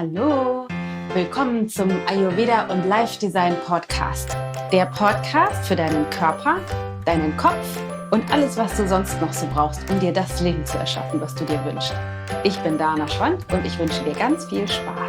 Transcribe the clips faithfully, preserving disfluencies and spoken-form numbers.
Hallo, willkommen zum Ayurveda und Life Design Podcast. Der Podcast für deinen Körper, deinen Kopf und alles, was du sonst noch so brauchst, um dir das Leben zu erschaffen, was du dir wünschst. Ich bin Dana Schwand und ich wünsche dir ganz viel Spaß.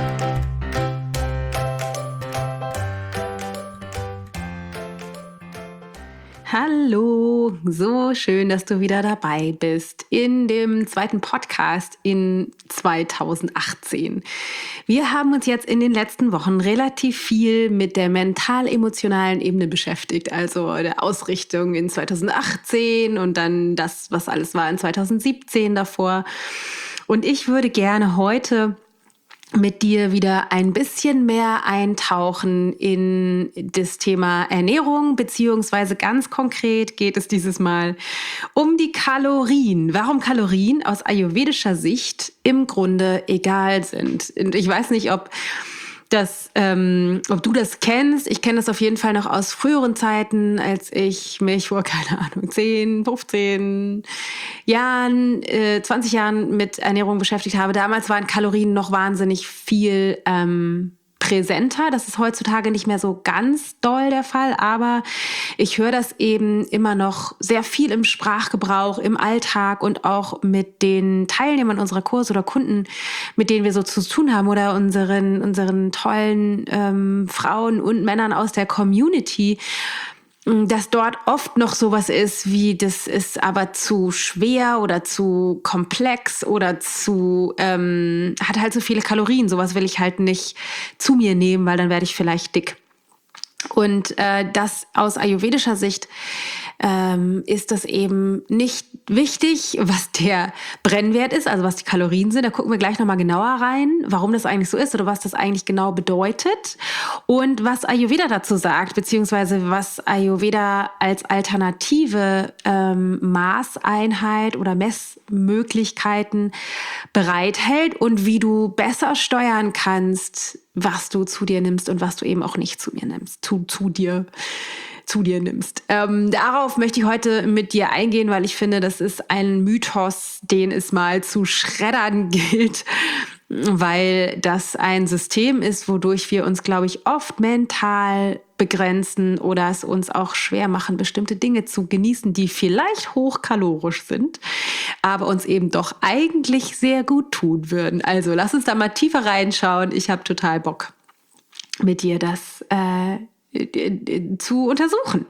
Hallo, so schön, dass du wieder dabei bist in dem zweiten Podcast in zweitausendachtzehn. Wir haben uns jetzt in den letzten Wochen relativ viel mit der mental-emotionalen Ebene beschäftigt, also der Ausrichtung in zweitausendachtzehn und dann das, was alles war in zweitausendsiebzehn davor. Und ich würde gerne heute mit dir wieder ein bisschen mehr eintauchen in das Thema Ernährung, beziehungsweise ganz konkret geht es dieses Mal um die Kalorien. Warum Kalorien aus ayurvedischer Sicht im Grunde egal sind. Und ich weiß nicht, ob Das, ähm, ob du das kennst. Ich kenne das auf jeden Fall noch aus früheren Zeiten, als ich mich vor, keine Ahnung, zehn, fünfzehn Jahren, äh, zwanzig Jahren mit Ernährung beschäftigt habe. Damals waren Kalorien noch wahnsinnig viel ähm, präsenter. Das ist heutzutage nicht mehr so ganz doll der Fall, aber ich höre das eben immer noch sehr viel im Sprachgebrauch, im Alltag und auch mit den Teilnehmern unserer Kurse oder Kunden, mit denen wir so zu tun haben oder unseren, unseren tollen ähm, Frauen und Männern aus der Community, dass dort oft noch sowas ist wie, das ist aber zu schwer oder zu komplex oder zu, ähm, hat halt so viele Kalorien. Sowas will ich halt nicht zu mir nehmen, weil dann werde ich vielleicht dick. Und äh, das aus ayurvedischer Sicht ähm, ist das eben nicht wichtig, was der Brennwert ist, also was die Kalorien sind. Da gucken wir gleich nochmal genauer rein, warum das eigentlich so ist oder was das eigentlich genau bedeutet und was Ayurveda dazu sagt, beziehungsweise was Ayurveda als alternative ähm, Maßeinheit oder Messmöglichkeiten bereithält und wie du besser steuern kannst, was du zu dir nimmst und was du eben auch nicht zu mir nimmst, zu, zu dir zu dir nimmst. Ähm, darauf möchte ich heute mit dir eingehen, weil ich finde, das ist ein Mythos, den es mal zu schreddern gilt, weil das ein System ist, wodurch wir uns, glaube ich, oft mental begrenzen oder es uns auch schwer machen, bestimmte Dinge zu genießen, die vielleicht hochkalorisch sind, aber uns eben doch eigentlich sehr gut tun würden. Also lass uns da mal tiefer reinschauen. Ich habe total Bock, mit dir das äh, zu untersuchen.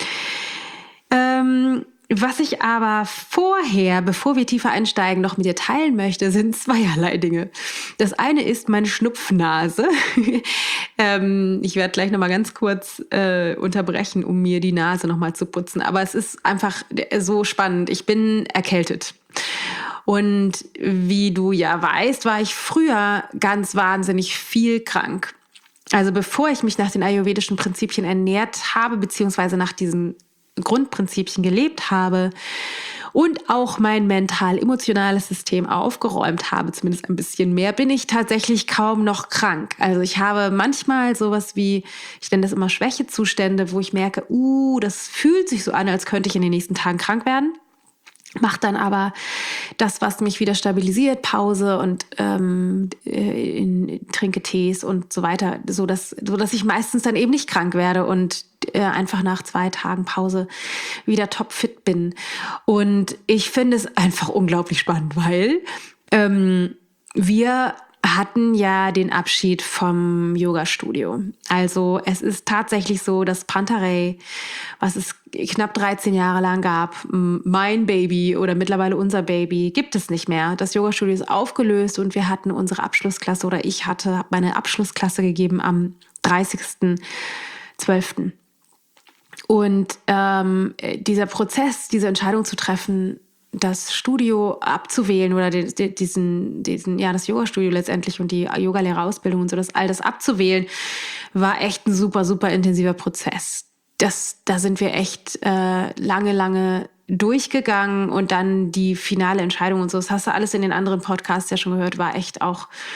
Ähm, was ich aber vorher, bevor wir tiefer einsteigen, noch mit dir teilen möchte, sind zweierlei Dinge. Das eine ist meine Schnupfnase. ähm, ich werde gleich noch mal ganz kurz äh, unterbrechen, um mir die Nase noch mal zu putzen. Aber es ist einfach so spannend. Ich bin erkältet. Und wie du ja weißt, war ich früher ganz wahnsinnig viel krank. Also bevor ich mich nach den ayurvedischen Prinzipien ernährt habe, beziehungsweise nach diesen Grundprinzipien gelebt habe und auch mein mental-emotionales System aufgeräumt habe, zumindest ein bisschen mehr, bin ich tatsächlich kaum noch krank. Also ich habe manchmal sowas wie, ich nenne das immer Schwächezustände, wo ich merke, uh, das fühlt sich so an, als könnte ich in den nächsten Tagen krank werden. Mach dann aber das, was mich wieder stabilisiert, Pause und ähm, in, in, trinke Tees und so weiter, so dass, so dass ich meistens dann eben nicht krank werde und äh, einfach nach zwei Tagen Pause wieder topfit bin. Und ich finde es einfach unglaublich spannend, weil ähm, wir hatten ja den Abschied vom Yoga-Studio. Also es ist tatsächlich so, dass Prantarei, was es knapp dreizehn Jahre lang gab, mein Baby oder mittlerweile unser Baby, gibt es nicht mehr. Das Yoga-Studio ist aufgelöst und wir hatten unsere Abschlussklasse oder ich hatte hab meine Abschlussklasse gegeben am dreißigsten zwölften Und ähm, dieser Prozess, diese Entscheidung zu treffen, das Studio abzuwählen oder die, diesen, diesen, ja, das Yoga-Studio letztendlich und die Yogalehrerausbildung und so, das all das abzuwählen, war echt ein super, super intensiver Prozess. Das, da sind wir echt äh, lange, lange durchgegangen und dann die finale Entscheidung und so, das hast du alles in den anderen Podcasts ja schon gehört, war echt auch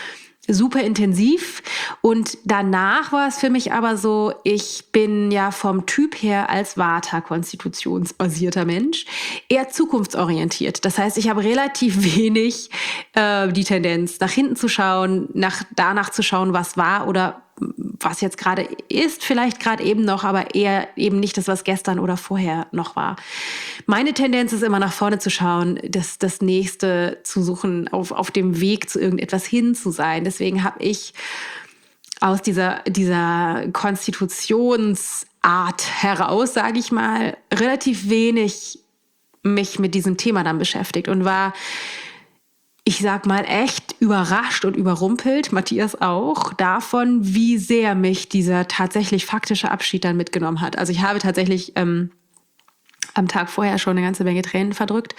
super intensiv. Und danach war es für mich aber so, ich bin ja vom Typ her als Vata-konstitutionsbasierter Mensch eher zukunftsorientiert. Das heißt, ich habe relativ wenig äh, die Tendenz, nach hinten zu schauen, nach, danach zu schauen, was war oder was jetzt gerade ist, vielleicht gerade eben noch, aber eher eben nicht das, was gestern oder vorher noch war. Meine Tendenz ist immer nach vorne zu schauen, das, das Nächste zu suchen, auf, auf dem Weg zu irgendetwas hin zu sein. Deswegen habe ich aus dieser, dieser Konstitutionsart heraus, sage ich mal, relativ wenig mich mit diesem Thema dann beschäftigt und war, ich sag mal, echt überrascht und überrumpelt, Matthias auch, davon, wie sehr mich dieser tatsächlich faktische Abschied dann mitgenommen hat. Also ich habe tatsächlich ähm, am Tag vorher schon eine ganze Menge Tränen verdrückt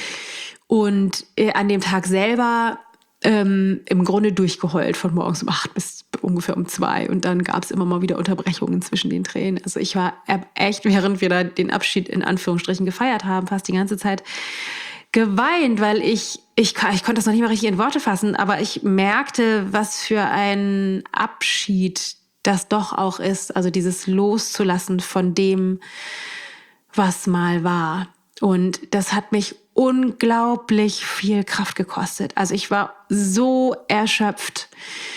und äh, an dem Tag selber ähm, im Grunde durchgeheult von morgens um acht bis ungefähr um zwei. Und dann gab es immer mal wieder Unterbrechungen zwischen den Tränen. Also ich war echt, während wir da den Abschied in Anführungsstrichen gefeiert haben, fast die ganze Zeit geweint, weil ich, ich, ich konnte das noch nicht mal richtig in Worte fassen, aber ich merkte, was für ein Abschied das doch auch ist. Also dieses Loszulassen von dem, was mal war. Und das hat mich unglaublich viel Kraft gekostet. Also ich war so erschöpft,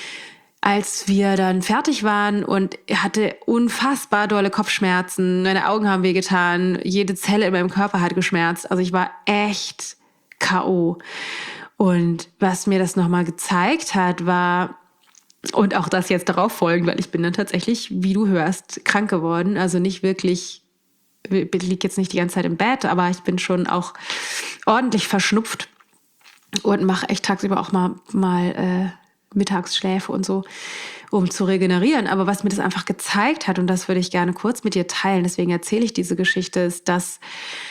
als wir dann fertig waren und hatte unfassbar dolle Kopfschmerzen. Meine Augen haben wehgetan. Jede Zelle in meinem Körper hat geschmerzt. Also ich war echt K O. Und was mir das nochmal gezeigt hat, war, und auch das jetzt darauf folgen, weil ich bin dann tatsächlich, wie du hörst, krank geworden. Also nicht wirklich, ich liege jetzt nicht die ganze Zeit im Bett, aber ich bin schon auch ordentlich verschnupft und mache echt tagsüber auch mal, mal äh, Mittagsschläfe und so, um zu regenerieren. Aber was mir das einfach gezeigt hat, und das würde ich gerne kurz mit dir teilen, deswegen erzähle ich diese Geschichte, ist, dass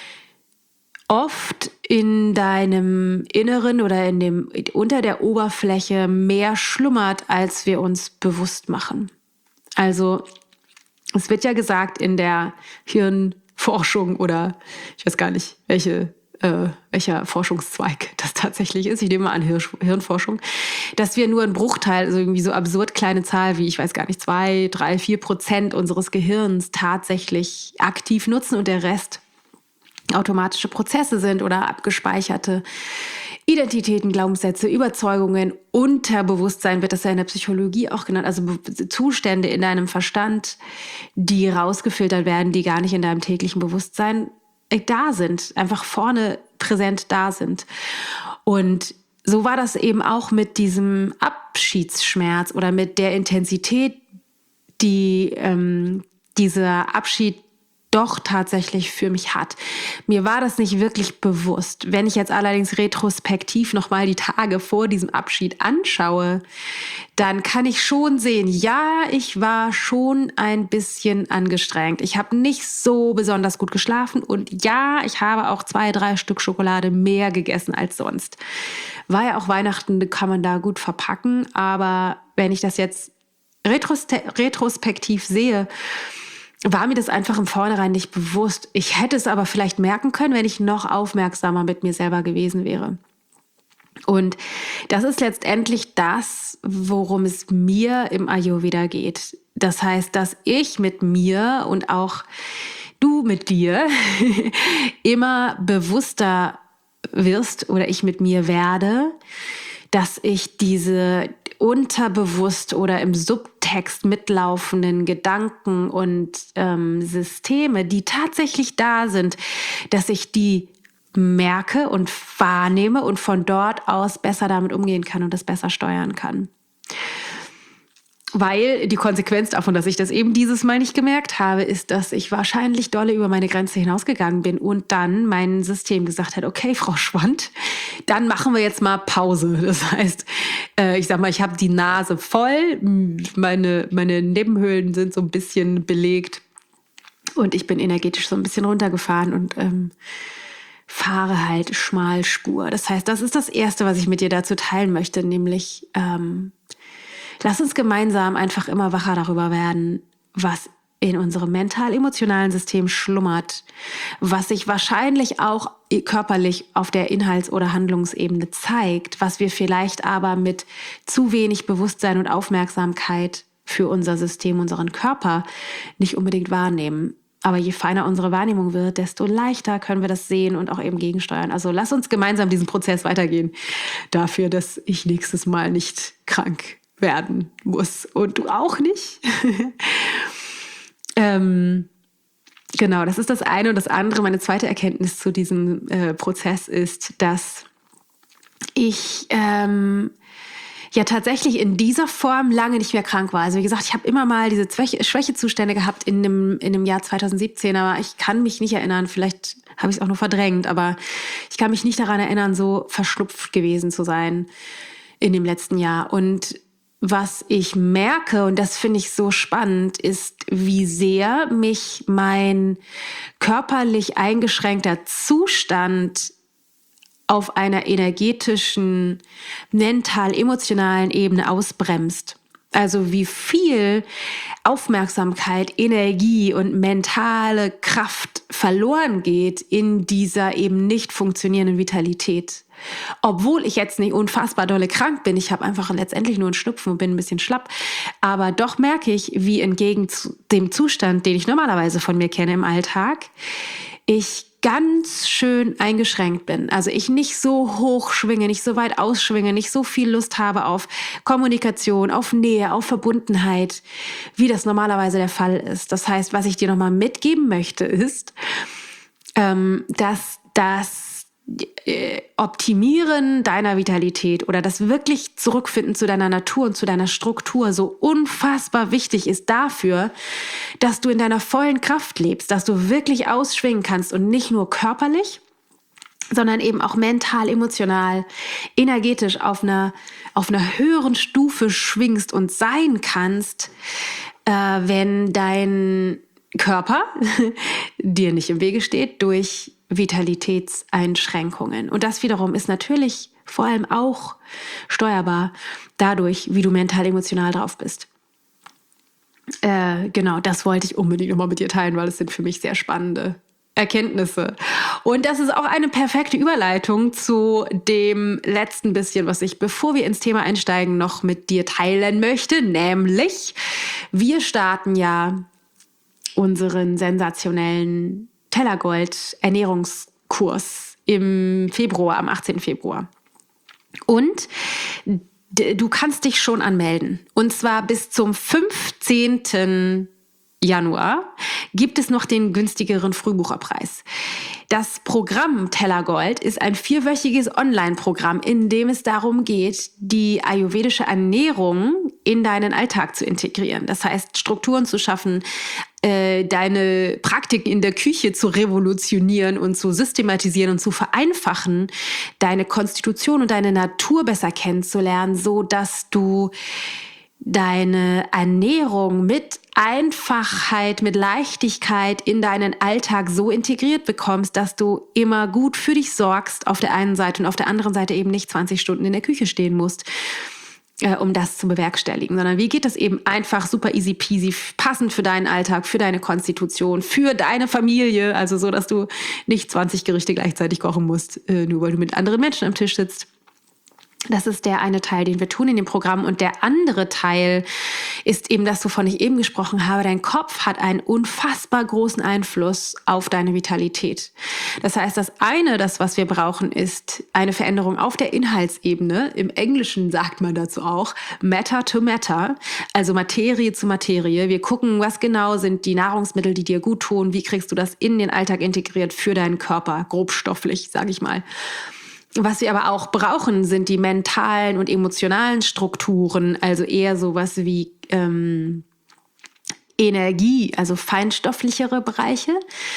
oft in deinem Inneren oder in dem, unter der Oberfläche mehr schlummert, als wir uns bewusst machen. Also es wird ja gesagt in der Hirnforschung oder ich weiß gar nicht, welche Äh, welcher Forschungszweig das tatsächlich ist, ich nehme mal an Hirsch, Hirnforschung, dass wir nur einen Bruchteil, also irgendwie so absurd kleine Zahl wie, ich weiß gar nicht, zwei, drei, vier Prozent unseres Gehirns tatsächlich aktiv nutzen und der Rest automatische Prozesse sind oder abgespeicherte Identitäten, Glaubenssätze, Überzeugungen, Unterbewusstsein wird das ja in der Psychologie auch genannt, also Zustände in deinem Verstand, die rausgefiltert werden, die gar nicht in deinem täglichen Bewusstsein da sind, einfach vorne präsent da sind. Und so war das eben auch mit diesem Abschiedsschmerz oder mit der Intensität, die ähm, dieser Abschied doch tatsächlich für mich hat. Mir war das nicht wirklich bewusst. Wenn ich jetzt allerdings retrospektiv nochmal die Tage vor diesem Abschied anschaue, dann kann ich schon sehen, ja, ich war schon ein bisschen angestrengt. Ich habe nicht so besonders gut geschlafen und ja, ich habe auch zwei, drei Stück Schokolade mehr gegessen als sonst. War ja auch Weihnachten, kann man da gut verpacken, aber wenn ich das jetzt retros- retrospektiv sehe, war mir das einfach im Vornherein nicht bewusst. Ich hätte es aber vielleicht merken können, wenn ich noch aufmerksamer mit mir selber gewesen wäre. Und das ist letztendlich das, worum es mir im Ayurveda geht. Das heißt, dass ich mit mir und auch du mit dir immer bewusster wirst oder ich mit mir werde, dass ich diese unterbewusst oder im Subtext mitlaufenden Gedanken und ähm, Systeme, die tatsächlich da sind, dass ich die merke und wahrnehme und von dort aus besser damit umgehen kann und das besser steuern kann. Weil die Konsequenz davon, dass ich das eben dieses Mal nicht gemerkt habe, ist, dass ich wahrscheinlich dolle über meine Grenze hinausgegangen bin und dann mein System gesagt hat, okay, Frau Schwand, dann machen wir jetzt mal Pause. Das heißt, äh, ich sag mal, ich habe die Nase voll, meine, meine Nebenhöhlen sind so ein bisschen belegt und ich bin energetisch so ein bisschen runtergefahren und ähm, fahre halt Schmalspur. Das heißt, das ist das Erste, was ich mit dir dazu teilen möchte, nämlich ähm, lass uns gemeinsam einfach immer wacher darüber werden, was in unserem mental-emotionalen System schlummert, was sich wahrscheinlich auch körperlich auf der Inhalts- oder Handlungsebene zeigt, was wir vielleicht aber mit zu wenig Bewusstsein und Aufmerksamkeit für unser System, unseren Körper nicht unbedingt wahrnehmen. Aber je feiner unsere Wahrnehmung wird, desto leichter können wir das sehen und auch eben gegensteuern. Also lass uns gemeinsam diesen Prozess weitergehen, dafür, dass ich nächstes Mal nicht krank werden muss und du auch nicht. ähm, genau, das ist das eine. Und das andere, meine zweite Erkenntnis zu diesem äh, Prozess ist, dass ich ähm, ja tatsächlich in dieser Form lange nicht mehr krank war. Also wie gesagt, ich habe immer mal diese Schwäche, Schwächezustände gehabt in dem, in dem Jahr zwanzig siebzehn, aber ich kann mich nicht erinnern, vielleicht habe ich es auch nur verdrängt, aber ich kann mich nicht daran erinnern, so verschnupft gewesen zu sein in dem letzten Jahr. Und was ich merke, und das finde ich so spannend, ist, wie sehr mich mein körperlich eingeschränkter Zustand auf einer energetischen, mental-emotionalen Ebene ausbremst. Also wie viel Aufmerksamkeit, Energie und mentale Kraft verloren geht in dieser eben nicht funktionierenden Vitalität. Obwohl ich jetzt nicht unfassbar dolle krank bin, ich habe einfach letztendlich nur einen Schnupfen und bin ein bisschen schlapp, aber doch merke ich, wie entgegen dem Zustand, den ich normalerweise von mir kenne im Alltag, ich ganz schön eingeschränkt bin. Also ich nicht so hoch schwinge, nicht so weit ausschwinge, nicht so viel Lust habe auf Kommunikation, auf Nähe, auf Verbundenheit, wie das normalerweise der Fall ist. Das heißt, was ich dir nochmal mitgeben möchte, ist, ähm, dass das äh, Optimieren deiner Vitalität oder das wirklich Zurückfinden zu deiner Natur und zu deiner Struktur so unfassbar wichtig ist dafür, dass du in deiner vollen Kraft lebst, dass du wirklich ausschwingen kannst und nicht nur körperlich, sondern eben auch mental, emotional, energetisch auf einer, auf einer höheren Stufe schwingst und sein kannst, äh, wenn dein Körper dir nicht im Wege steht durch Vitalitätseinschränkungen. Und das wiederum ist natürlich vor allem auch steuerbar dadurch, wie du mental, emotional drauf bist. Äh, genau, das wollte ich unbedingt nochmal mit dir teilen, weil es sind für mich sehr spannende Erkenntnisse. Und das ist auch eine perfekte Überleitung zu dem letzten bisschen, was ich, bevor wir ins Thema einsteigen, noch mit dir teilen möchte. Nämlich, wir starten ja unseren sensationellen Tellergold-Ernährungskurs im Februar, am achtzehnten Februar. Und d- du kannst dich schon anmelden. Und zwar bis zum fünfzehnten Januar gibt es noch den günstigeren Frühbucherpreis. Das Programm Tellergold ist ein vierwöchiges Online-Programm, in dem es darum geht, die ayurvedische Ernährung in deinen Alltag zu integrieren. Das heißt, Strukturen zu schaffen, äh, deine Praktiken in der Küche zu revolutionieren und zu systematisieren und zu vereinfachen, deine Konstitution und deine Natur besser kennenzulernen, so dass du deine Ernährung mit Einfachheit, mit Leichtigkeit in deinen Alltag so integriert bekommst, dass du immer gut für dich sorgst auf der einen Seite und auf der anderen Seite eben nicht zwanzig Stunden in der Küche stehen musst, äh, um das zu bewerkstelligen, sondern wie geht das eben einfach super easy peasy, passend für deinen Alltag, für deine Konstitution, für deine Familie, also so, dass du nicht zwanzig Gerichte gleichzeitig kochen musst, äh, nur weil du mit anderen Menschen am Tisch sitzt. Das ist der eine Teil, den wir tun in dem Programm. Und der andere Teil ist eben das, wovon ich eben gesprochen habe. Dein Kopf hat einen unfassbar großen Einfluss auf deine Vitalität. Das heißt, das eine, das, was wir brauchen, ist eine Veränderung auf der Inhaltsebene. Im Englischen sagt man dazu auch Matter to Matter, also Materie zu Materie. Wir gucken, was genau sind die Nahrungsmittel, die dir gut tun. Wie kriegst du das in den Alltag integriert für deinen Körper, grobstofflich, sage ich mal. Was wir aber auch brauchen, sind die mentalen und emotionalen Strukturen, also eher sowas wie ähm, Energie, also feinstofflichere Bereiche,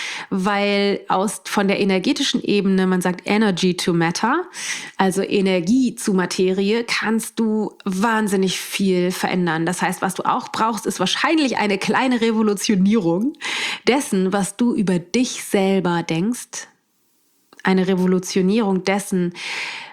weil aus von der energetischen Ebene, man sagt Energy to Matter, also Energie zu Materie, kannst du wahnsinnig viel verändern. Das heißt, was du auch brauchst, ist wahrscheinlich eine kleine Revolutionierung dessen, was du über dich selber denkst. Eine Revolutionierung dessen,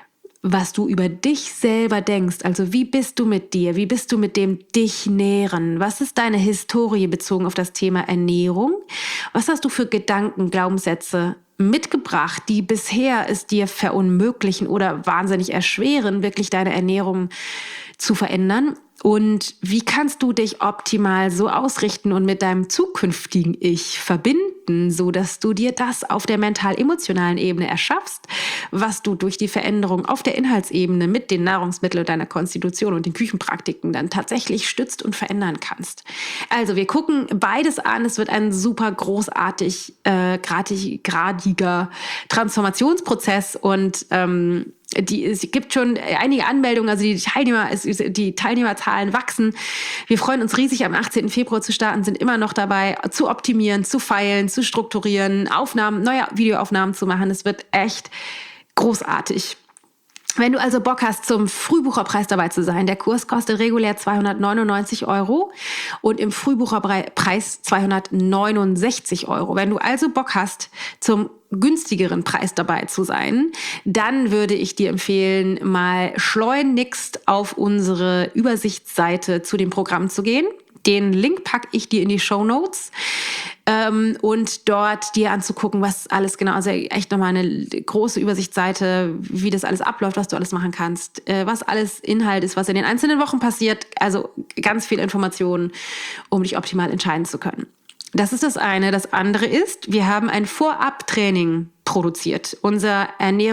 was du über dich selber denkst. Also wie bist du mit dir? Wie bist du mit dem dich nähren? Was ist deine Historie bezogen auf das Thema Ernährung? Was hast du für Gedanken, Glaubenssätze mitgebracht, die bisher es dir verunmöglichen oder wahnsinnig erschweren, wirklich deine Ernährung zu verändern? Und wie kannst du dich optimal so ausrichten und mit deinem zukünftigen Ich verbinden, so dass du dir das auf der mental-emotionalen Ebene erschaffst, was du durch die Veränderung auf der Inhaltsebene mit den Nahrungsmitteln und deiner Konstitution und den Küchenpraktiken dann tatsächlich stützt und verändern kannst. Also wir gucken beides an. Es wird ein super großartig, äh, gradig, gradiger Transformationsprozess und ähm, Die, es gibt schon einige Anmeldungen, also die Teilnehmer, die Teilnehmerzahlen wachsen. Wir freuen uns riesig, am achtzehnten Februar zu starten, sind immer noch dabei, zu optimieren, zu feilen, zu strukturieren, Aufnahmen, neue Videoaufnahmen zu machen. Es wird echt großartig. Wenn du also Bock hast, zum Frühbucherpreis dabei zu sein, der Kurs kostet regulär zweihundertneunundneunzig Euro und im Frühbucherpreis zweihundertneunundsechzig Euro. Wenn du also Bock hast, zum günstigeren Preis dabei zu sein, dann würde ich dir empfehlen, mal schleunigst auf unsere Übersichtsseite zu dem Programm zu gehen. Den Link packe ich dir in die Shownotes ähm, und dort dir anzugucken, was alles genau, also echt nochmal eine große Übersichtsseite, wie das alles abläuft, was du alles machen kannst, äh, was alles Inhalt ist, was in den einzelnen Wochen passiert. Also ganz viel Informationen, um dich optimal entscheiden zu können. Das ist das eine. Das andere ist, wir haben ein Vorab-Training produziert, unser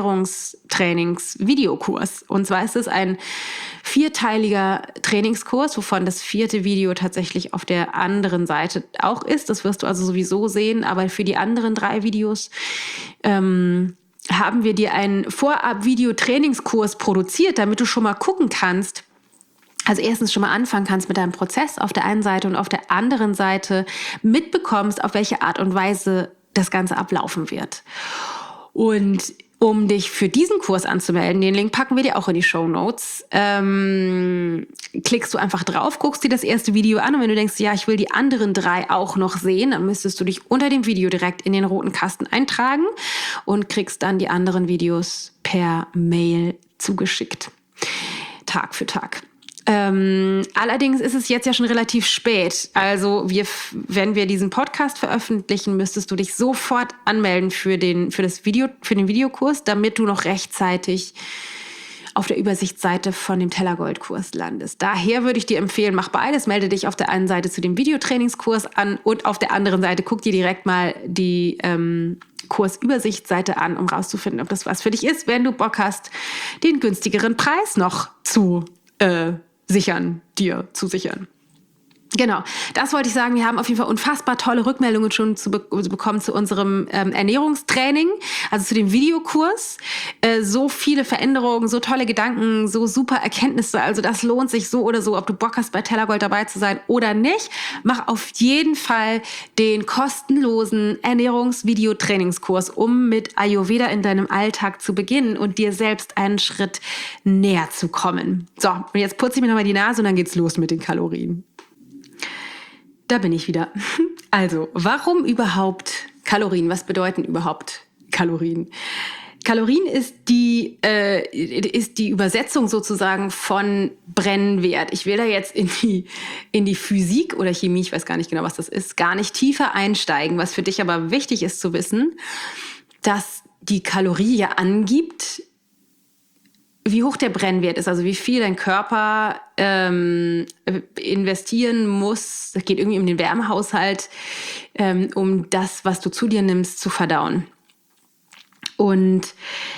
Ernährungstrainings-Videokurs. Und zwar ist es ein vierteiliger Trainingskurs, wovon das vierte Video tatsächlich auf der anderen Seite auch ist. Das wirst du also sowieso sehen, aber für die anderen drei Videos ähm, haben wir dir einen Vorab-Video-Trainingskurs produziert, damit du schon mal gucken kannst, also erstens schon mal anfangen kannst mit deinem Prozess auf der einen Seite und auf der anderen Seite mitbekommst, auf welche Art und Weise das Ganze ablaufen wird. Und um dich für diesen Kurs anzumelden, den Link packen wir dir auch in die Shownotes, ähm, klickst du einfach drauf, guckst dir das erste Video an und wenn du denkst, ja, ich will die anderen drei auch noch sehen, dann müsstest du dich unter dem Video direkt in den roten Kasten eintragen und kriegst dann die anderen Videos per Mail zugeschickt. Tag für Tag. Ähm, allerdings ist es jetzt ja schon relativ spät. Also wir, wenn wir diesen Podcast veröffentlichen, müsstest du dich sofort anmelden für den, für das Video, für den Videokurs, damit du noch rechtzeitig auf der Übersichtsseite von dem Tellergold-Kurs landest. Daher würde ich dir empfehlen, mach beides. Melde dich auf der einen Seite zu dem Videotrainingskurs an und auf der anderen Seite guck dir direkt mal die ähm, Kursübersichtsseite an, um rauszufinden, ob das was für dich ist, wenn du Bock hast, den günstigeren Preis noch zu äh, sichern, dir zu sichern. Genau, das wollte ich sagen. Wir haben auf jeden Fall unfassbar tolle Rückmeldungen schon zu be- bekommen zu unserem ähm, Ernährungstraining, also zu dem Videokurs. Äh, so viele Veränderungen, so tolle Gedanken, so super Erkenntnisse. Also das lohnt sich so oder so, ob du Bock hast, bei Tellergold dabei zu sein oder nicht. Mach auf jeden Fall den kostenlosen Ernährungsvideotrainingskurs, um mit Ayurveda in deinem Alltag zu beginnen und dir selbst einen Schritt näher zu kommen. So, und jetzt putze ich mir nochmal die Nase und dann geht's los mit den Kalorien. Da bin ich wieder. Also, warum überhaupt Kalorien? Was bedeuten überhaupt Kalorien? Kalorien ist die, äh, ist die Übersetzung sozusagen von Brennwert. Ich will da jetzt in die, in die Physik oder Chemie, ich weiß gar nicht genau, was das ist, gar nicht tiefer einsteigen. Was für dich aber wichtig ist zu wissen, dass die Kalorie ja angibt, wie hoch der Brennwert ist, also wie viel dein Körper ähm, investieren muss, das geht irgendwie um den Wärmehaushalt, ähm, um das, was du zu dir nimmst, zu verdauen. Und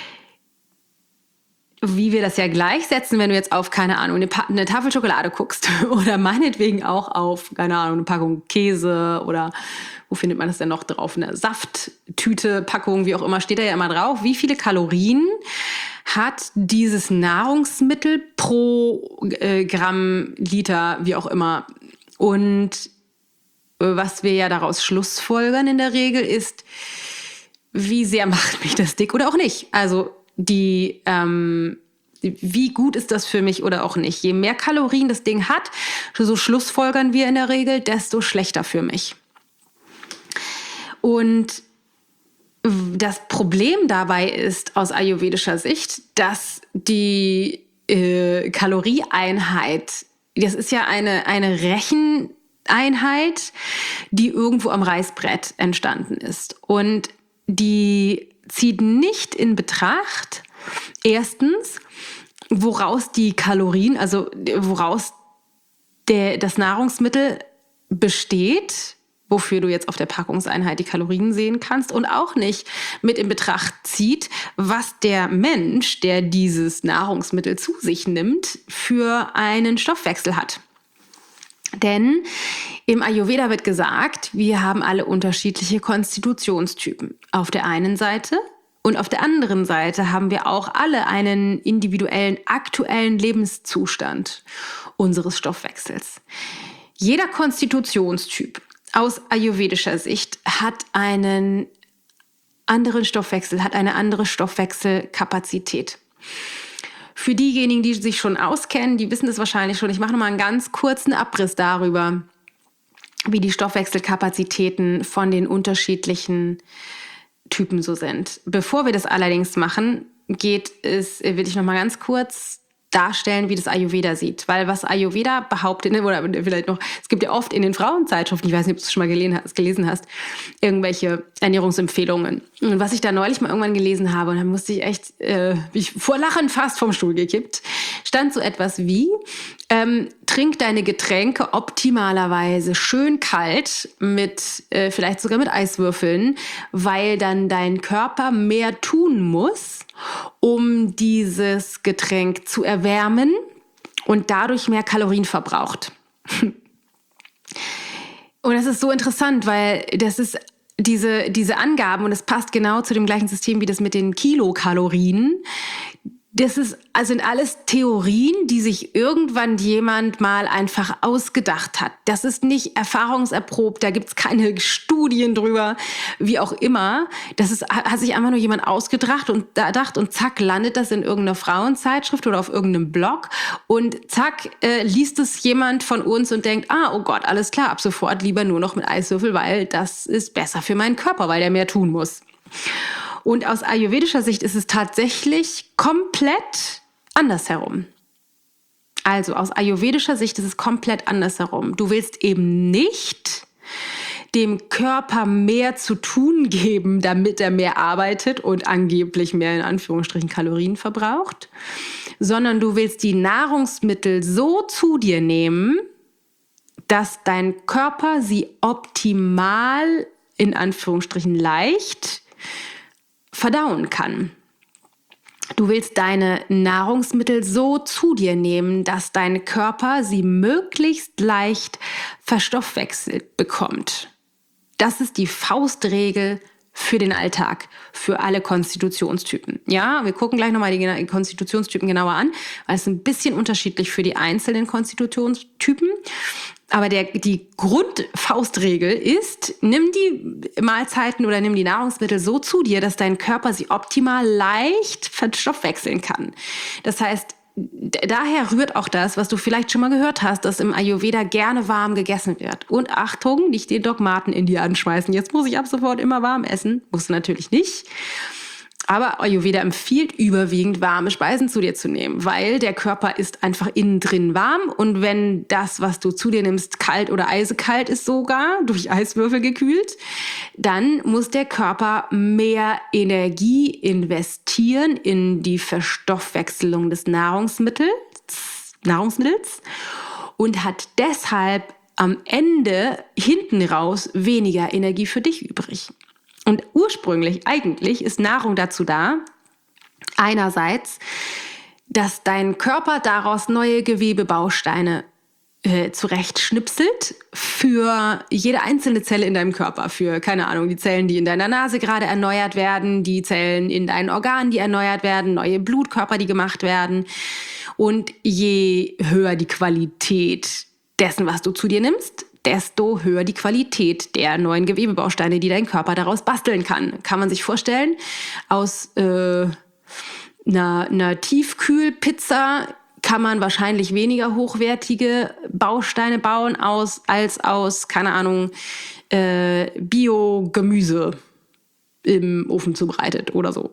wie wir das ja gleichsetzen, wenn du jetzt auf, keine Ahnung, eine, pa- eine Tafel Schokolade guckst oder meinetwegen auch auf, keine Ahnung, eine Packung Käse oder wo findet man das denn noch drauf? Eine Safttüte, Packung, wie auch immer, steht da ja immer drauf. Wie viele Kalorien hat dieses Nahrungsmittel pro äh, Gramm, Liter, wie auch immer? Und äh, was wir ja daraus schlussfolgern in der Regel ist, wie sehr macht mich das dick oder auch nicht? Also die, ähm, wie gut ist das für mich oder auch nicht? Je mehr Kalorien das Ding hat, so schlussfolgern wir in der Regel, desto schlechter für mich. Und das Problem dabei ist aus ayurvedischer Sicht, dass die äh, Kalorieeinheit, das ist ja eine, eine Recheneinheit, die irgendwo am Reißbrett entstanden ist. Und die zieht nicht in Betracht, erstens, woraus die Kalorien, also woraus der, das Nahrungsmittel besteht, wofür du jetzt auf der Packungseinheit die Kalorien sehen kannst, und auch nicht mit in Betracht zieht, was der Mensch, der dieses Nahrungsmittel zu sich nimmt, für einen Stoffwechsel hat. Denn im Ayurveda wird gesagt, wir haben alle unterschiedliche Konstitutionstypen. Auf der einen Seite und auf der anderen Seite haben wir auch alle einen individuellen, aktuellen Lebenszustand unseres Stoffwechsels. Jeder Konstitutionstyp aus ayurvedischer Sicht hat einen anderen Stoffwechsel, hat eine andere Stoffwechselkapazität. Für diejenigen, die sich schon auskennen, die wissen das wahrscheinlich schon. Ich mache nochmal einen ganz kurzen Abriss darüber, wie die Stoffwechselkapazitäten von den unterschiedlichen Typen so sind. Bevor wir das allerdings machen, geht es, will ich nochmal ganz kurz darstellen, wie das Ayurveda sieht. Weil was Ayurveda behauptet, oder vielleicht noch, es gibt ja oft in den Frauenzeitschriften, ich weiß nicht, ob du es schon mal gelesen hast, irgendwelche Ernährungsempfehlungen. Und was ich da neulich mal irgendwann gelesen habe, und dann musste ich echt, äh, ich vor Lachen fast vom Stuhl gekippt, stand so etwas wie, ähm, trink deine Getränke optimalerweise schön kalt, mit äh, vielleicht sogar mit Eiswürfeln, weil dann dein Körper mehr tun muss, um dieses Getränk zu erwärmen und dadurch mehr Kalorien verbraucht. Und das ist so interessant, weil das ist diese, diese Angaben, und es passt genau zu dem gleichen System wie das mit den Kilokalorien. Das ist, also sind alles Theorien, die sich irgendwann jemand mal einfach ausgedacht hat. Das ist nicht erfahrungserprobt, da gibt's keine Studien drüber, wie auch immer. Das ist, hat sich einfach nur jemand ausgedacht und gedacht, und zack, landet das in irgendeiner Frauenzeitschrift oder auf irgendeinem Blog, und zack, äh, liest es jemand von uns und denkt, ah, oh Gott, alles klar, ab sofort lieber nur noch mit Eiswürfel, weil das ist besser für meinen Körper, weil der mehr tun muss. Und aus ayurvedischer Sicht ist es tatsächlich komplett andersherum. Also aus ayurvedischer Sicht ist es komplett andersherum. Du willst eben nicht dem Körper mehr zu tun geben, damit er mehr arbeitet und angeblich mehr in Anführungsstrichen Kalorien verbraucht, sondern du willst die Nahrungsmittel so zu dir nehmen, dass dein Körper sie optimal in Anführungsstrichen leicht verdauen kann. Du willst deine Nahrungsmittel so zu dir nehmen, dass dein Körper sie möglichst leicht verstoffwechselt bekommt. Das ist die Faustregel für den Alltag, für alle Konstitutionstypen. Ja, wir gucken gleich nochmal die Konstitutionstypen genauer an, weil es ein bisschen unterschiedlich für die einzelnen Konstitutionstypen. Aber der, die Grundfaustregel ist, nimm die Mahlzeiten oder nimm die Nahrungsmittel so zu dir, dass dein Körper sie optimal leicht verstoffwechseln kann. Das heißt, daher rührt auch das, was du vielleicht schon mal gehört hast, dass im Ayurveda gerne warm gegessen wird. Und Achtung, nicht den Dogmaten in dir anschmeißen. Jetzt muss ich ab sofort immer warm essen. Musst du natürlich nicht. Aber Ayurveda empfiehlt überwiegend, warme Speisen zu dir zu nehmen, weil der Körper ist einfach innen drin warm. Und wenn das, was du zu dir nimmst, kalt oder eisekalt ist, sogar durch Eiswürfel gekühlt, dann muss der Körper mehr Energie investieren in die Verstoffwechselung des Nahrungsmittels, Nahrungsmittels und hat deshalb am Ende hinten raus weniger Energie für dich übrig. Und ursprünglich, eigentlich, ist Nahrung dazu da, einerseits, dass dein Körper daraus neue Gewebebausteine äh, zurechtschnipselt für jede einzelne Zelle in deinem Körper. Für, keine Ahnung, die Zellen, die in deiner Nase gerade erneuert werden, die Zellen in deinen Organen, die erneuert werden, neue Blutkörper, die gemacht werden. Und je höher die Qualität dessen, was du zu dir nimmst, desto höher die Qualität der neuen Gewebebausteine, die dein Körper daraus basteln kann. Kann man sich vorstellen, aus äh, einer, einer Tiefkühlpizza kann man wahrscheinlich weniger hochwertige Bausteine bauen aus, als aus, keine Ahnung, äh, Bio-Gemüse. im Ofen zubereitet oder so.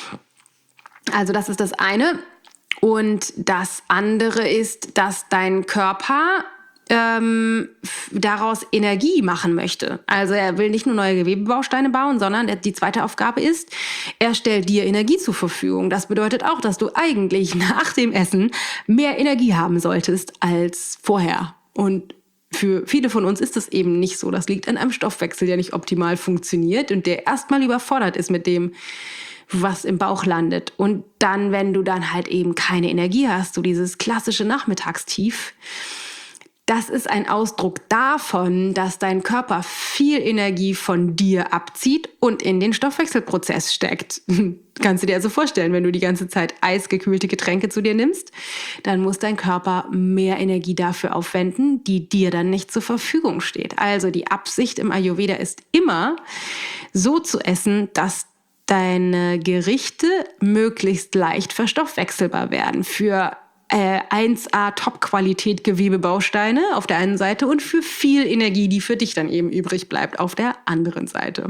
Also das ist das eine. Und das andere ist, dass dein Körper ähm, daraus Energie machen möchte. Also er will nicht nur neue Gewebebausteine bauen, sondern die zweite Aufgabe ist, er stellt dir Energie zur Verfügung. Das bedeutet auch, dass du eigentlich nach dem Essen mehr Energie haben solltest als vorher. Und für viele von uns ist das eben nicht so. Das liegt an einem Stoffwechsel, der nicht optimal funktioniert und der erstmal überfordert ist mit dem, was im Bauch landet. Und dann, wenn du dann halt eben keine Energie hast, so dieses klassische Nachmittagstief, das ist ein Ausdruck davon, dass dein Körper viel Energie von dir abzieht und in den Stoffwechselprozess steckt. Kannst du dir also vorstellen, wenn du die ganze Zeit eisgekühlte Getränke zu dir nimmst, dann muss dein Körper mehr Energie dafür aufwenden, die dir dann nicht zur Verfügung steht. Also die Absicht im Ayurveda ist immer, so zu essen, dass deine Gerichte möglichst leicht verstoffwechselbar werden für äh, eins A Top-Qualität Gewebebausteine auf der einen Seite und für viel Energie, die für dich dann eben übrig bleibt, auf der anderen Seite.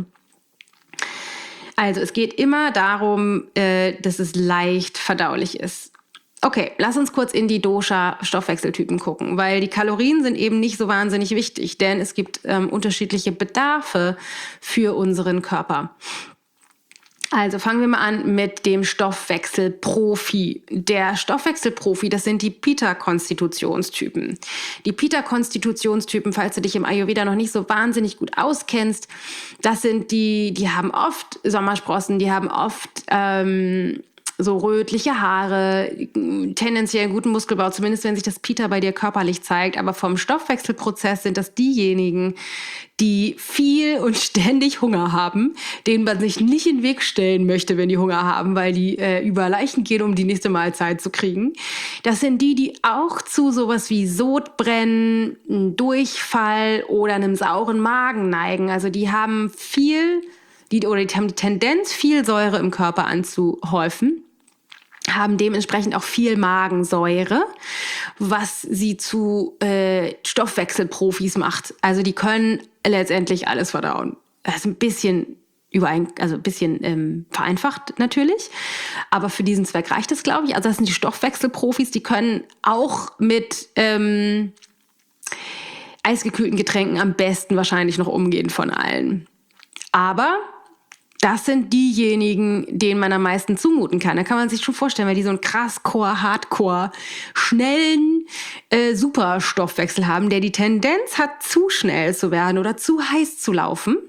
Also es geht immer darum, äh, dass es leicht verdaulich ist. Okay, lass uns kurz in die Dosha-Stoffwechseltypen gucken, weil die Kalorien sind eben nicht so wahnsinnig wichtig, denn es gibt ähm, unterschiedliche Bedarfe für unseren Körper. Also fangen wir mal an mit dem Stoffwechselprofi. Der Stoffwechselprofi, das sind die Pitta-Konstitutionstypen. Die Pitta-Konstitutionstypen, falls du dich im Ayurveda noch nicht so wahnsinnig gut auskennst, das sind die, die haben oft Sommersprossen, die haben oft ähm, so rötliche Haare, tendenziell einen guten Muskelbau, zumindest wenn sich das Pitta bei dir körperlich zeigt. Aber vom Stoffwechselprozess sind das diejenigen, die viel und ständig Hunger haben, denen man sich nicht in den Weg stellen möchte, wenn die Hunger haben, weil die äh, über Leichen gehen, um die nächste Mahlzeit zu kriegen. Das sind die, die auch zu sowas wie Sodbrennen, Durchfall oder einem sauren Magen neigen. Also die haben viel, die, oder die haben die Tendenz, viel Säure im Körper anzuhäufen, haben dementsprechend auch viel Magensäure, was sie zu äh, Stoffwechselprofis macht. Also die können letztendlich alles verdauen. Das ist ein bisschen überein, also ein bisschen ähm, vereinfacht natürlich, aber für diesen Zweck reicht es, glaube ich. Also das sind die Stoffwechselprofis, die können auch mit ähm, eisgekühlten Getränken am besten wahrscheinlich noch umgehen von allen. Aber das sind diejenigen, denen man am meisten zumuten kann. Da kann man sich schon vorstellen, weil die so einen krass Core, Hardcore, schnellen äh, Superstoffwechsel haben, der die Tendenz hat, zu schnell zu werden oder zu heiß zu laufen.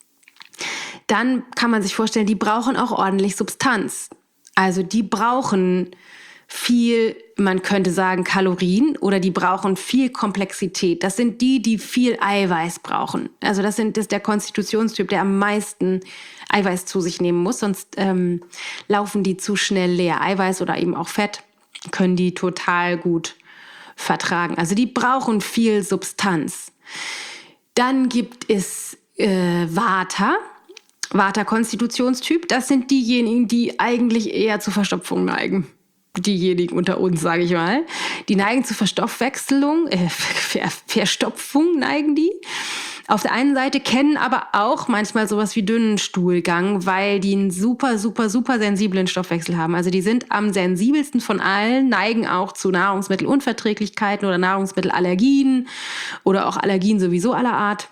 Dann kann man sich vorstellen, die brauchen auch ordentlich Substanz. Also die brauchen viel, man könnte sagen, Kalorien oder die brauchen viel Komplexität. Das sind die, die viel Eiweiß brauchen. Also das, sind, das ist der Konstitutionstyp, der am meisten Eiweiß zu sich nehmen muss, sonst ähm, laufen die zu schnell leer. Eiweiß oder eben auch Fett können die total gut vertragen. Also die brauchen viel Substanz. Dann gibt es äh, Vata. Vata-Konstitutionstyp, das sind diejenigen, die eigentlich eher zu Verstopfung neigen. Diejenigen unter uns, sage ich mal. Die neigen zu Verstoffwechselung, äh, Ver- Verstopfung neigen die. Auf der einen Seite kennen aber auch manchmal sowas wie dünnen Stuhlgang, weil die einen super, super, super sensiblen Stoffwechsel haben. Also die sind am sensibelsten von allen, neigen auch zu Nahrungsmittelunverträglichkeiten oder Nahrungsmittelallergien oder auch Allergien sowieso aller Art.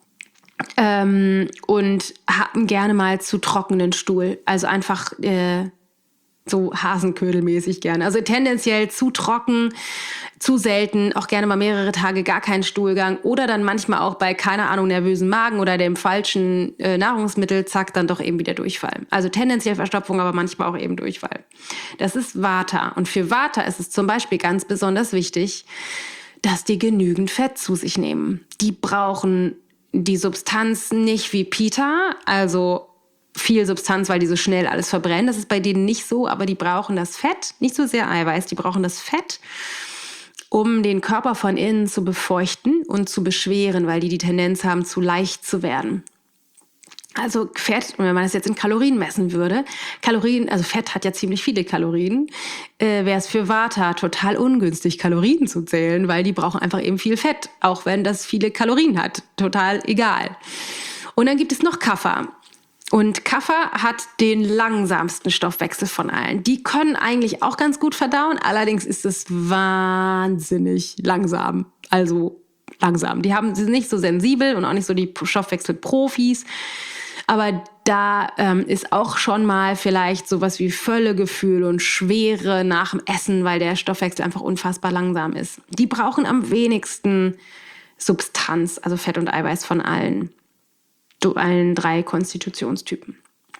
Ähm, und haben gerne mal zu trockenen Stuhl. Also einfach äh, so Hasenködelmäßig gerne. Also tendenziell zu trocken, zu selten, auch gerne mal mehrere Tage gar keinen Stuhlgang oder dann manchmal auch bei, keine Ahnung, nervösen Magen oder dem falschen äh, Nahrungsmittel, zack, dann doch eben wieder Durchfall. Also tendenziell Verstopfung, aber manchmal auch eben Durchfall. Das ist Vata. Und für Vata ist es zum Beispiel ganz besonders wichtig, dass die genügend Fett zu sich nehmen. Die brauchen die Substanz nicht wie Pitta, also viel Substanz, weil die so schnell alles verbrennen. Das ist bei denen nicht so, aber die brauchen das Fett, nicht so sehr Eiweiß, die brauchen das Fett, um den Körper von innen zu befeuchten und zu beschweren, weil die die Tendenz haben, zu leicht zu werden. Also Fett, wenn man das jetzt in Kalorien messen würde, Kalorien, also Fett hat ja ziemlich viele Kalorien, äh, wäre es für Vata total ungünstig, Kalorien zu zählen, weil die brauchen einfach eben viel Fett, auch wenn das viele Kalorien hat. Total egal. Und dann gibt es noch Kapha. Und Kaffer hat den langsamsten Stoffwechsel von allen. Die können eigentlich auch ganz gut verdauen, allerdings ist es wahnsinnig langsam. Also langsam. Die haben, sie sind nicht so sensibel und auch nicht so die Stoffwechselprofis. Aber da ähm, ist auch schon mal vielleicht sowas wie Völlegefühl und Schwere nach dem Essen, weil der Stoffwechsel einfach unfassbar langsam ist. Die brauchen am wenigsten Substanz, also Fett und Eiweiß von allen. allen drei Konstitutionstypen.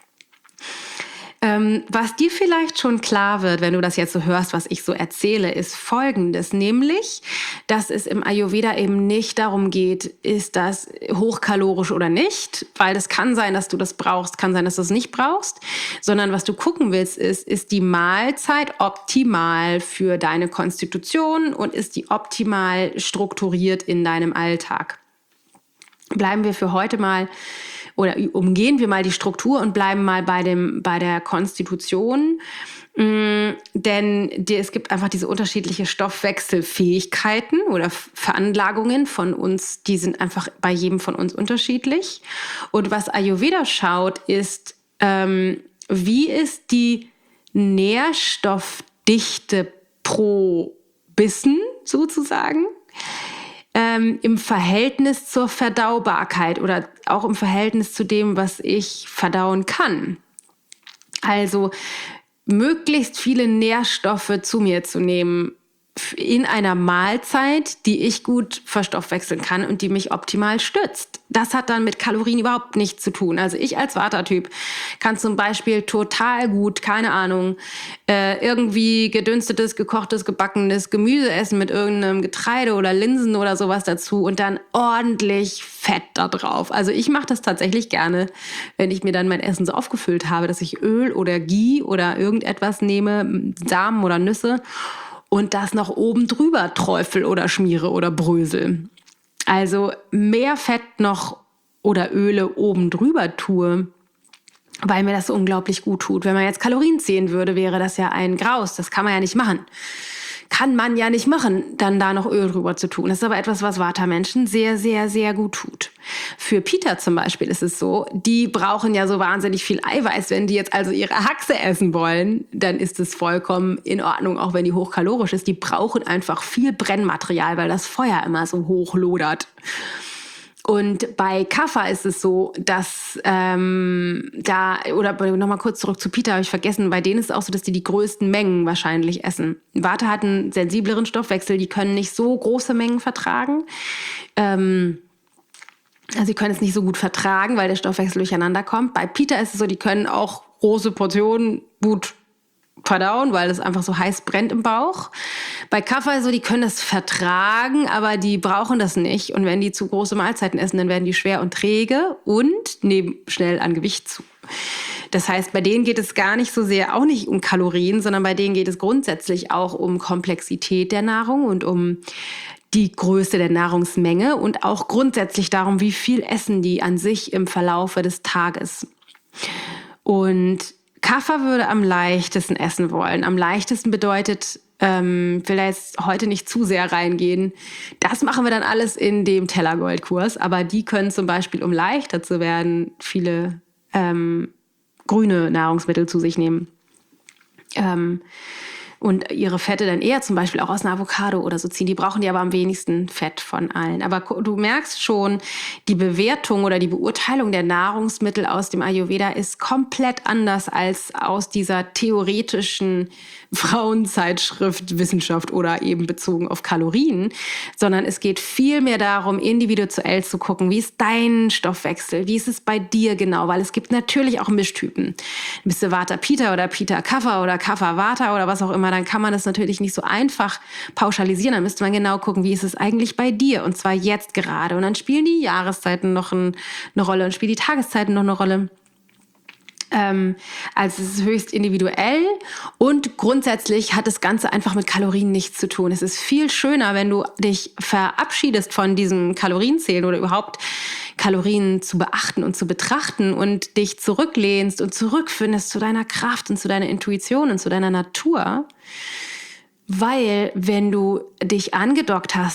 Ähm, was dir vielleicht schon klar wird, wenn du das jetzt so hörst, was ich so erzähle, ist Folgendes, nämlich, dass es im Ayurveda eben nicht darum geht, ist das hochkalorisch oder nicht, weil das kann sein, dass du das brauchst, kann sein, dass du es nicht brauchst, sondern was du gucken willst, ist, ist die Mahlzeit optimal für deine Konstitution und ist die optimal strukturiert in deinem Alltag. Bleiben wir für heute mal oder umgehen wir mal die Struktur und bleiben mal bei dem bei der Konstitution, mm, denn die, es gibt einfach diese unterschiedliche Stoffwechselfähigkeiten oder Veranlagungen von uns, die sind einfach bei jedem von uns unterschiedlich. Und was Ayurveda schaut, ist, ähm, wie ist die Nährstoffdichte pro Bissen sozusagen? Ähm, im Verhältnis zur Verdaubarkeit oder auch im Verhältnis zu dem, was ich verdauen kann. Also möglichst viele Nährstoffe zu mir zu nehmen in einer Mahlzeit, die ich gut verstoffwechseln kann und die mich optimal stützt. Das hat dann mit Kalorien überhaupt nichts zu tun. Also ich als Vata-Typ kann zum Beispiel total gut, keine Ahnung, äh, irgendwie gedünstetes, gekochtes, gebackenes Gemüse essen mit irgendeinem Getreide oder Linsen oder sowas dazu und dann ordentlich Fett da drauf. Also ich mache das tatsächlich gerne, wenn ich mir dann mein Essen so aufgefüllt habe, dass ich Öl oder Ghee oder irgendetwas nehme, Samen oder Nüsse, und das noch oben drüber träufel oder schmiere oder brösel. Also mehr Fett noch oder Öle oben drüber tue, weil mir das so unglaublich gut tut. Wenn man jetzt Kalorien zählen würde, wäre das ja ein Graus. Das kann man ja nicht machen. Kann man ja nicht machen, dann da noch Öl drüber zu tun. Das ist aber etwas, was Vata-Menschen sehr, sehr, sehr gut tut. Für Pitta zum Beispiel ist es so, die brauchen ja so wahnsinnig viel Eiweiß. Wenn die jetzt also ihre Haxe essen wollen, dann ist es vollkommen in Ordnung, auch wenn die hochkalorisch ist. Die brauchen einfach viel Brennmaterial, weil das Feuer immer so hoch lodert. Und bei Kapha ist es so, dass ähm, da, oder nochmal kurz zurück zu Pitta, habe ich vergessen, bei denen ist es auch so, dass die die größten Mengen wahrscheinlich essen. Vata hat einen sensibleren Stoffwechsel, die können nicht so große Mengen vertragen. Ähm, also sie können es nicht so gut vertragen, weil der Stoffwechsel durcheinander kommt. Bei Pitta ist es so, die können auch große Portionen gut verdauen, weil es einfach so heiß brennt im Bauch. Bei Kapha so, die können das vertragen, aber die brauchen das nicht. Und wenn die zu große Mahlzeiten essen, dann werden die schwer und träge und nehmen schnell an Gewicht zu. Das heißt, bei denen geht es gar nicht so sehr, auch nicht um Kalorien, sondern bei denen geht es grundsätzlich auch um Komplexität der Nahrung und um die Größe der Nahrungsmenge und auch grundsätzlich darum, wie viel essen die an sich im Verlaufe des Tages. Und Kapha würde am leichtesten essen wollen. Am leichtesten bedeutet, ähm, ich will da jetzt heute nicht zu sehr reingehen. Das machen wir dann alles in dem Tellergold-Kurs. Aber die können zum Beispiel, um leichter zu werden, viele ähm, grüne Nahrungsmittel zu sich nehmen. Ähm, und ihre Fette dann eher zum Beispiel auch aus einer Avocado oder so ziehen. Die brauchen die aber am wenigsten Fett von allen. Aber du merkst schon, die Bewertung oder die Beurteilung der Nahrungsmittel aus dem Ayurveda ist komplett anders als aus dieser theoretischen Frauenzeitschrift Wissenschaft oder eben bezogen auf Kalorien, sondern es geht viel mehr darum, individuell zu gucken, wie ist dein Stoffwechsel, wie ist es bei dir genau, weil es gibt natürlich auch Mischtypen. Bist du Vata Pitta oder Pitta Kapha oder Kapha Vata oder was auch immer, dann kann man das natürlich nicht so einfach pauschalisieren, dann müsste man genau gucken, wie ist es eigentlich bei dir und zwar jetzt gerade und dann spielen die Jahreszeiten noch ein, eine Rolle und spielen die Tageszeiten noch eine Rolle. Ähm, also es ist höchst individuell und grundsätzlich hat das Ganze einfach mit Kalorien nichts zu tun. Es ist viel schöner, wenn du dich verabschiedest von diesem Kalorienzählen oder überhaupt Kalorien zu beachten und zu betrachten und dich zurücklehnst und zurückfindest zu deiner Kraft und zu deiner Intuition und zu deiner Natur. Weil wenn du dich angedockt hast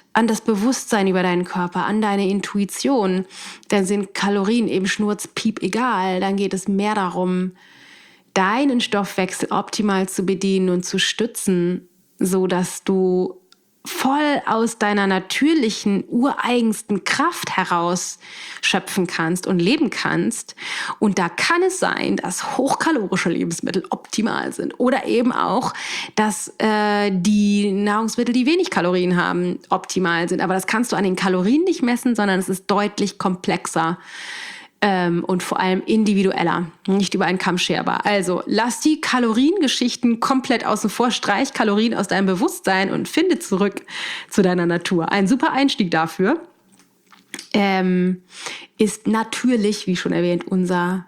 an das Bewusstsein über deinen Körper, an deine Intuition, dann sind Kalorien eben schnurzpiep egal. Dann geht es mehr darum, deinen Stoffwechsel optimal zu bedienen und zu stützen, so dass du voll aus deiner natürlichen, ureigensten Kraft heraus schöpfen kannst und leben kannst. Und da kann es sein, dass hochkalorische Lebensmittel optimal sind oder eben auch, dass äh, die Nahrungsmittel, die wenig Kalorien haben, optimal sind. Aber das kannst du an den Kalorien nicht messen, sondern es ist deutlich komplexer. Ähm, und vor allem individueller, nicht über einen Kamm scherbar. Also lass die Kaloriengeschichten komplett außen vor, streich Kalorien aus deinem Bewusstsein und finde zurück zu deiner Natur. Ein super Einstieg dafür ähm, ist natürlich, wie schon erwähnt, unser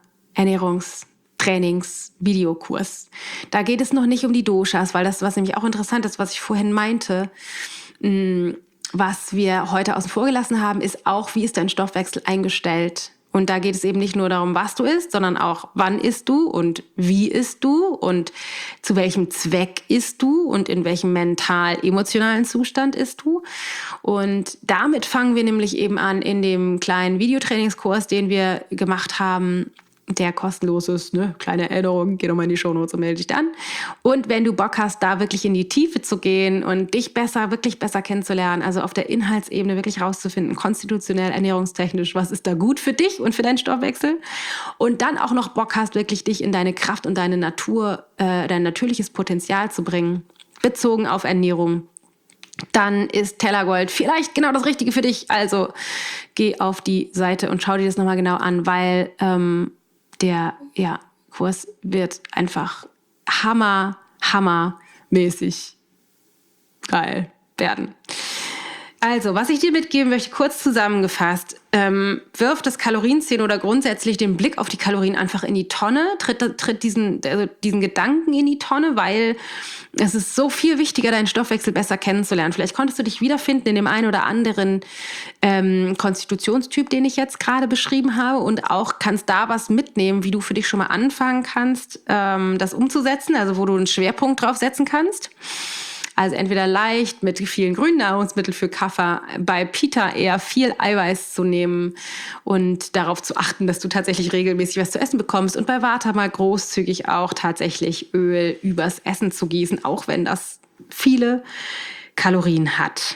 Ernährungstrainings-Videokurs. Da geht es noch nicht um die Doshas, weil das, was nämlich auch interessant ist, was ich vorhin meinte, mh, was wir heute außen vor gelassen haben, ist auch, wie ist dein Stoffwechsel eingestellt? Und da geht es eben nicht nur darum, was du isst, sondern auch, wann isst du und wie isst du und zu welchem Zweck isst du und in welchem mental-emotionalen Zustand isst du. Und damit fangen wir nämlich eben an in dem kleinen Videotrainingskurs, den wir gemacht haben, der kostenlos ist, ne? Kleine Erinnerung, geh doch mal in die Shownotes und melde dich dann. Und wenn du Bock hast, da wirklich in die Tiefe zu gehen und dich besser, wirklich besser kennenzulernen, also auf der Inhaltsebene wirklich rauszufinden, konstitutionell, ernährungstechnisch, was ist da gut für dich und für deinen Stoffwechsel, und dann auch noch Bock hast, wirklich dich in deine Kraft und deine Natur, äh, dein natürliches Potenzial zu bringen, bezogen auf Ernährung, dann ist Tellergold vielleicht genau das Richtige für dich. Also geh auf die Seite und schau dir das nochmal genau an, weil ähm, der ja, Kurs wird einfach hammer, hammermäßig geil werden. Also, was ich dir mitgeben möchte, kurz zusammengefasst, ähm, wirf das Kalorienzählen oder grundsätzlich den Blick auf die Kalorien einfach in die Tonne, tritt, tritt diesen, also diesen Gedanken in die Tonne, weil es ist so viel wichtiger, deinen Stoffwechsel besser kennenzulernen. Vielleicht konntest du dich wiederfinden in dem einen oder anderen ähm, Konstitutionstyp, den ich jetzt gerade beschrieben habe, und auch kannst da was mitnehmen, wie du für dich schon mal anfangen kannst, ähm, das umzusetzen, also wo du einen Schwerpunkt drauf setzen kannst. Also entweder leicht mit vielen grünen Nahrungsmitteln für Kaffer, bei Pita eher viel Eiweiß zu nehmen und darauf zu achten, dass du tatsächlich regelmäßig was zu essen bekommst, und bei Vata mal großzügig auch tatsächlich Öl übers Essen zu gießen, auch wenn das viele Kalorien hat.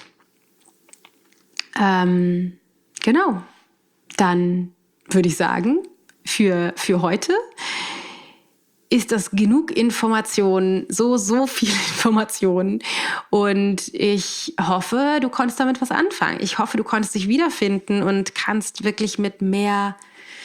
Ähm, genau, dann würde ich sagen, für, für heute ist das genug Informationen, so, so viel Informationen. Und ich hoffe, du konntest damit was anfangen. Ich hoffe, du konntest dich wiederfinden und kannst wirklich mit mehr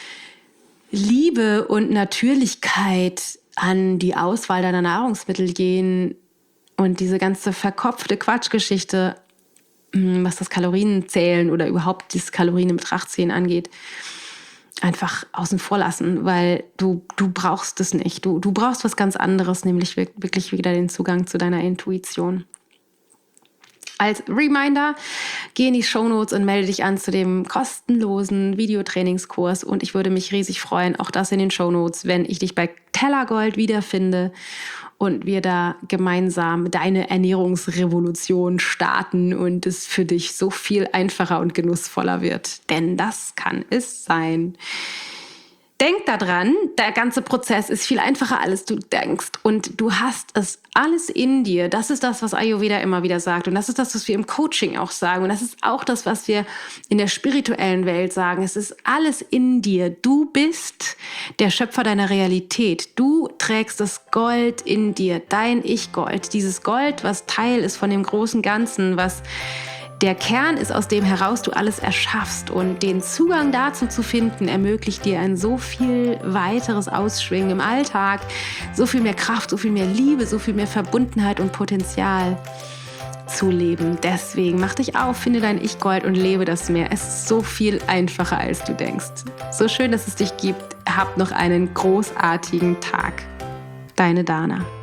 Liebe und Natürlichkeit an die Auswahl deiner Nahrungsmittel gehen und diese ganze verkopfte Quatschgeschichte, was das Kalorienzählen oder überhaupt das Kalorien in Betracht ziehen angeht, einfach außen vor lassen, weil du, du brauchst es nicht. Du, du brauchst was ganz anderes, nämlich wirklich wieder den Zugang zu deiner Intuition. Als Reminder, geh in die Shownotes und melde dich an zu dem kostenlosen Videotrainingskurs, und ich würde mich riesig freuen, auch das in den Shownotes, wenn ich dich bei Tellergold wiederfinde und wir da gemeinsam deine Ernährungsrevolution starten und es für dich so viel einfacher und genussvoller wird. Denn das kann es sein. Denk daran, der ganze Prozess ist viel einfacher, als du denkst. Und du hast es alles in dir. Das ist das, was Ayurveda immer wieder sagt. Und das ist das, was wir im Coaching auch sagen. Und das ist auch das, was wir in der spirituellen Welt sagen. Es ist alles in dir. Du bist der Schöpfer deiner Realität. Du trägst das Gold in dir, dein Ich-Gold. Dieses Gold, was Teil ist von dem großen Ganzen, was der Kern ist, aus dem heraus du alles erschaffst, und den Zugang dazu zu finden, ermöglicht dir ein so viel weiteres Ausschwingen im Alltag, so viel mehr Kraft, so viel mehr Liebe, so viel mehr Verbundenheit und Potenzial zu leben. Deswegen mach dich auf, finde dein Ich-Gold und lebe das mehr. Es ist so viel einfacher, als du denkst. So schön, dass es dich gibt. Hab noch einen großartigen Tag. Deine Dana.